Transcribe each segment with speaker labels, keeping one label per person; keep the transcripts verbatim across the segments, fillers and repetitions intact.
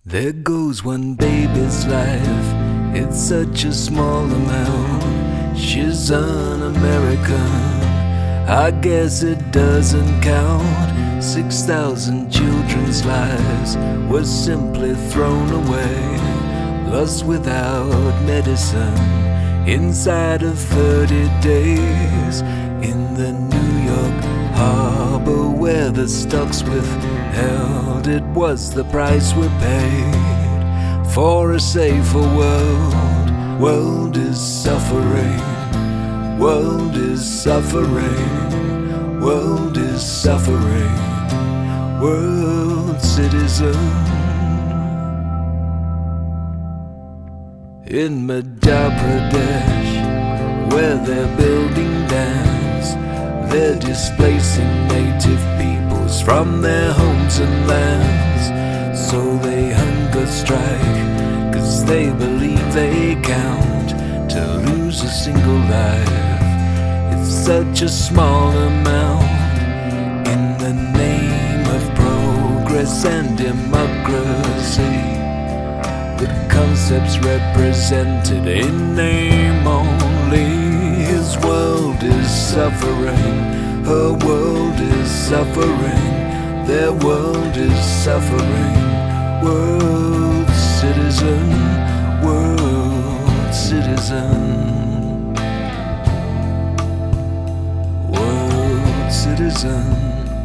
Speaker 1: There goes one baby's life, it's such a small amount. She's un-American, I guess it doesn't count. Six thousand children's lives were simply thrown away, lost without medicine, inside of thirty days. In the New York harbor where the stocks withheld, it was the price we paid for a safer world. World is suffering, world is suffering, world is suffering, world citizen. In Madhya Pradesh, where they're building dams, they're displacing native peoples from their homes and lands. So they hunger strike, cause they believe they count to lose a single life. It's such a small amount. In the name of progress and democracy, the concepts represented in name only. His world is suffering, her world is suffering, their world is suffering. World citizen, world citizen, world citizen.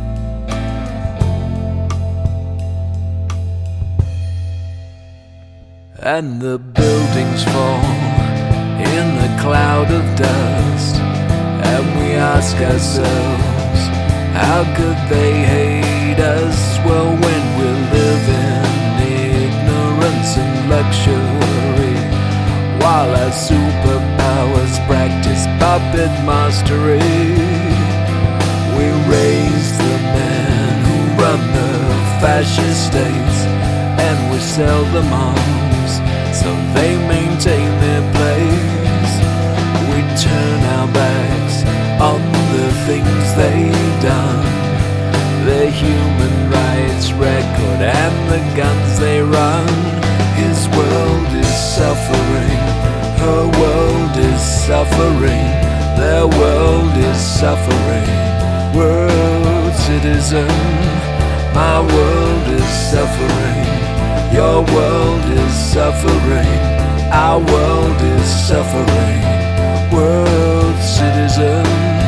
Speaker 1: And the buildings fall in a cloud of dust, and we ask ourselves, how could they hate us? Well, when we live in ignorance and luxury, while our superpowers practice puppet mastery, we raise the men who run the fascist states, and we sell them arms so they maintain their place. We turn our backs on the things they've done, their human rights record and the guns they run. His world is suffering, her world is suffering, their world is suffering. World citizen, my world is suffering, your world is suffering, our world is suffering. World citizen,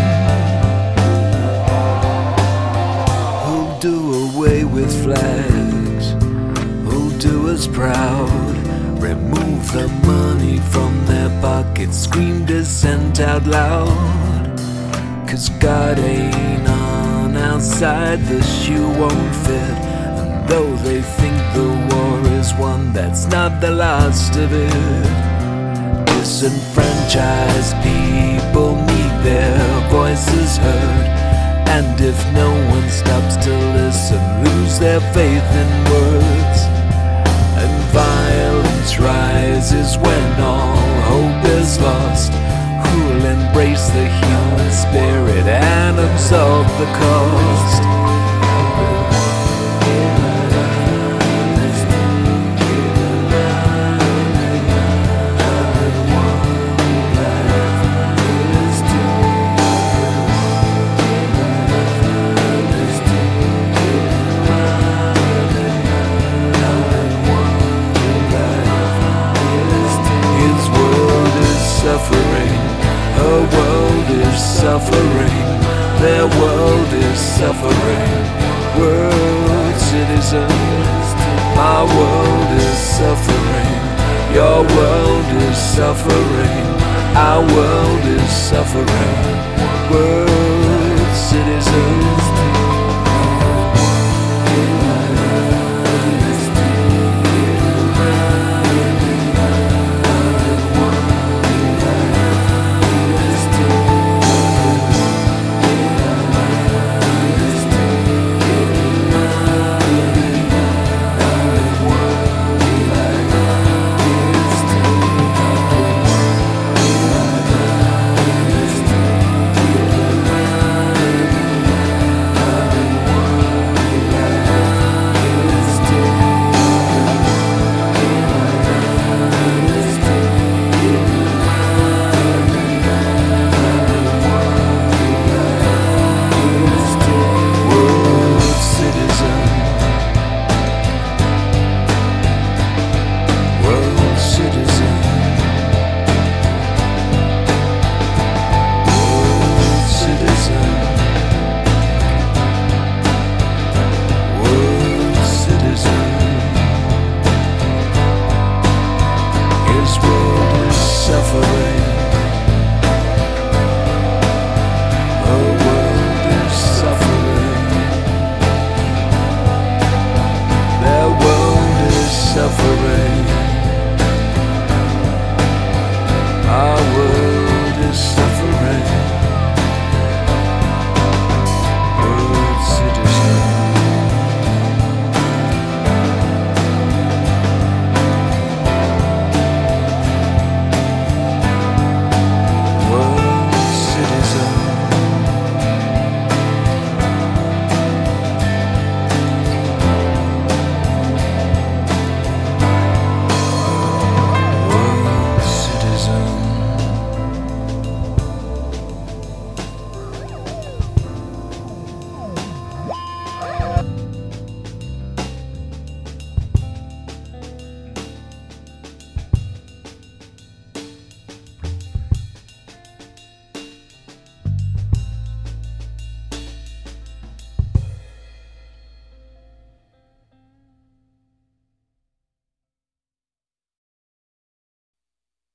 Speaker 1: who'll do away with flags, who'll do us proud, remove the money from their pockets, scream dissent out loud. Cause God ain't on our side, the shoe won't fit. And though they think the war is won, that's not the last of it. Disenfranchised people need their voices heard, and if no one stops to listen, lose their faith in words. And violence rises when all hope is lost. Who'll embrace the human spirit and absorb the cost? Her world is suffering, their world is suffering. World citizens, my world is suffering, your world is suffering, our world is suffering. World citizens.